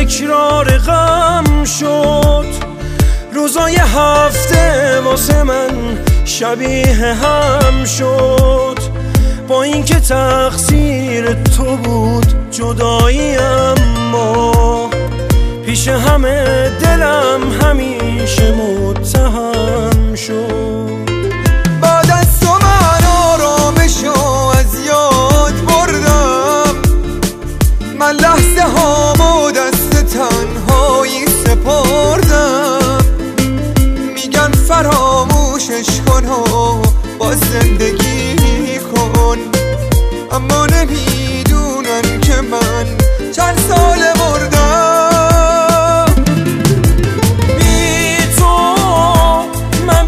تکرار غم شد. روزای هفته واسه من شبیه هم شد. با اینکه تقصیر تو بود جدایی، اما پیش همه دلم همیشه متهم شد. بعد از تو من آرامشو از یاد بردم، من لحظه هامو دست تنهایی سپردم. میگن فراموشش کن و با زندگی کن، اما نمیدونن که من چند ساله مردم. بی تو من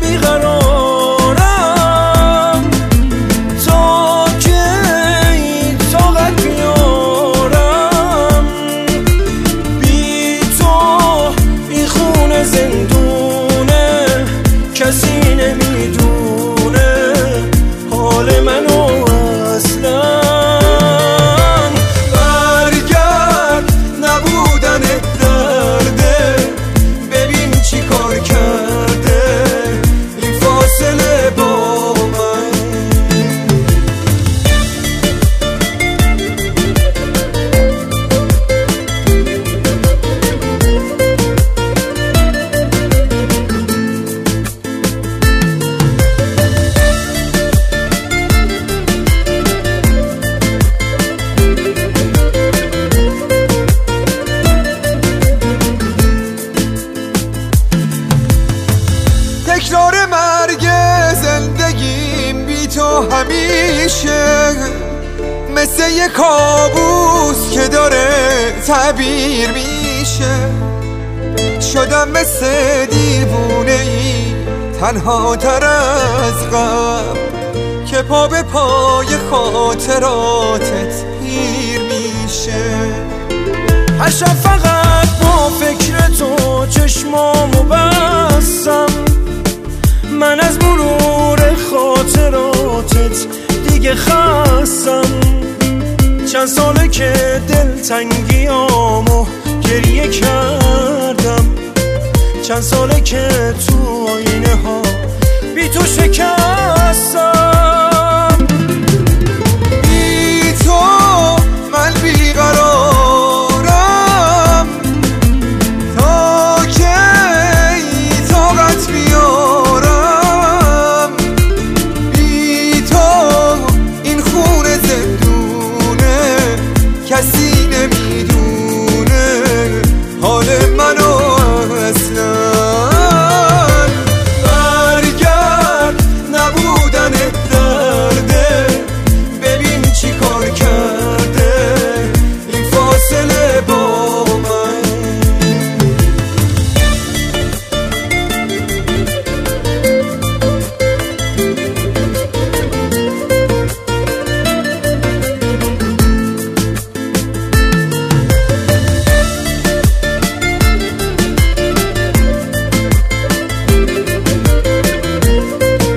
بیقرارم، تا کی طاقت بیارم. بی تو این خونه زندونه، کسی نمیدونه حال منو اصلا. برگرد نبودن درده، ببین چی کار کرده این فاصله با من. تکرار مرگ زندگیم بی تو همیشه مثل یه کابوس که داره تعبیر میشه. شدم مثل دیوونه ای تنها تر از غم، که پا به پای خاطراتت پیر میشه. هر شب فقط با فکر تو چشمامو بستم، من از مرور خاطراتت دیگه خستم. چند ساله که دلتنگیامو گریه کردم، چند ساله که تو آینه ها بی تو شکستم. بی تو من بیقرارم، تا کی طاقت بیارم. بی تو این خونه زندونه، کسی نمیدونه حال منو اصلا. برگرد نبودن درده، ببین چی کار کرده این فاصله با من.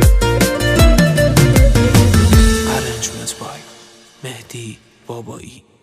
مهدی بابایی.